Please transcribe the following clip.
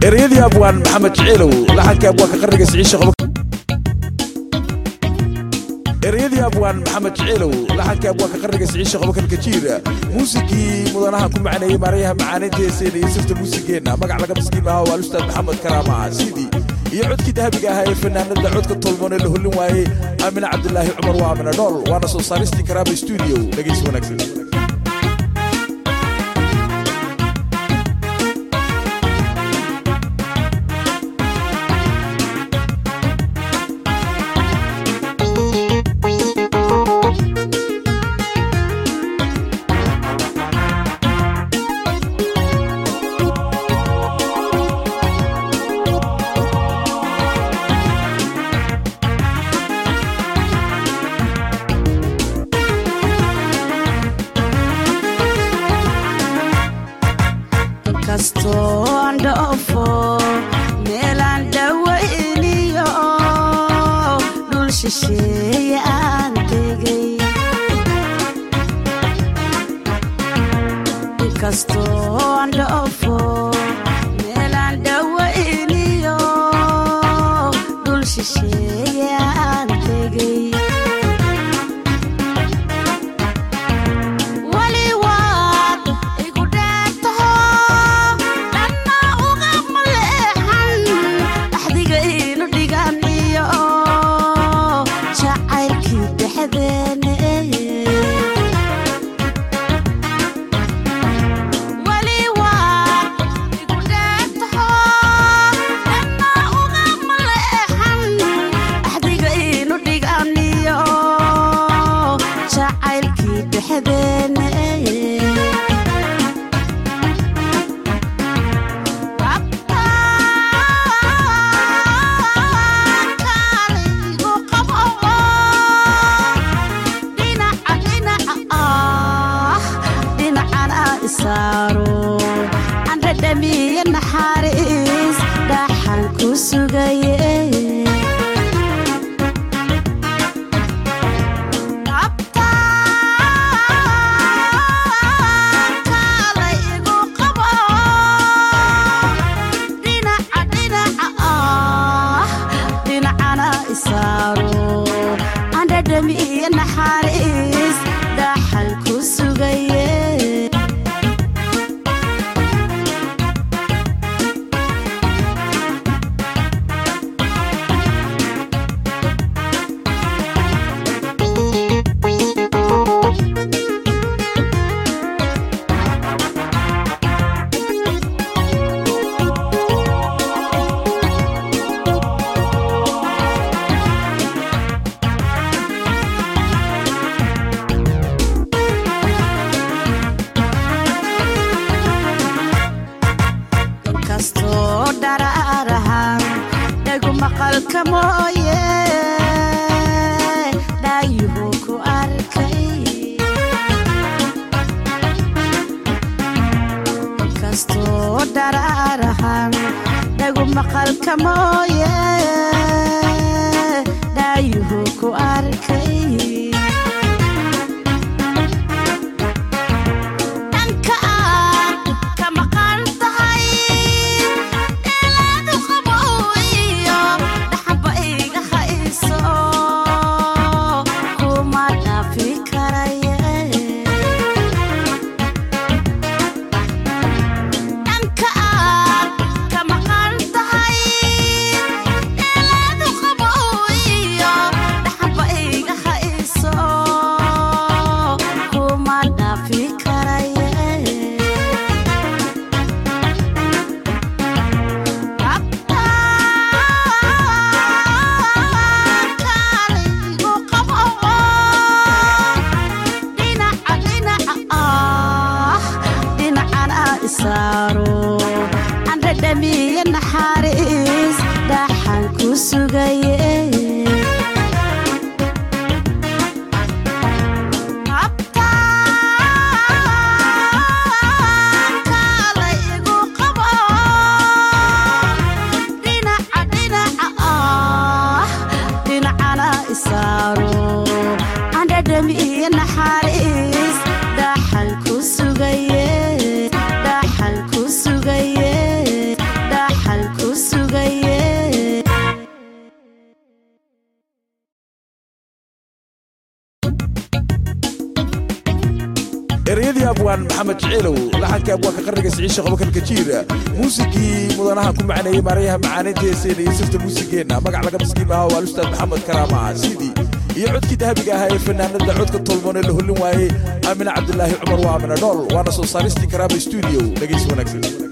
ereyadii abwaan maxamed jiciilow laxanka abwaanka qarniga siciid shaqo ereyadii abwaan maxamed jiciilow laxanka abwaanka qarniga siciid shaqo kan kajiira muusigii mudanaha ku macneeyay maarayaha macaaneyntiisa iyo sirta muusigeena magac laga miskiimaha waa ustaad maxamed karaama sidii iyo codkii dahabiga ahaa ee fanaanada codka tolmoon ee la hulin waayay Amina Cabdullaahi Cumar waa Amina Dhool waana soo saaristi Karaama Studio dhageys wanaagsan dhaxal ereyadii abwaan maxamed jeceelow laxankii abwaanka qarniga siciid sheekh abubakar kajiir muusigii mudanaha ku macneeyey maarayaha macaaniinta heeseena iyo sirta muusigeenna magac laga miskiin ahaa waa ustaad maxamed karaama sidii iyo codkii dahabiga ahaa ee fanaanada codka tolmoon ee la hollin waayey aamina cabdilaahi cumar waa amina dhool waana soo saaristii karaama stuudio dhegaysi wanaagsan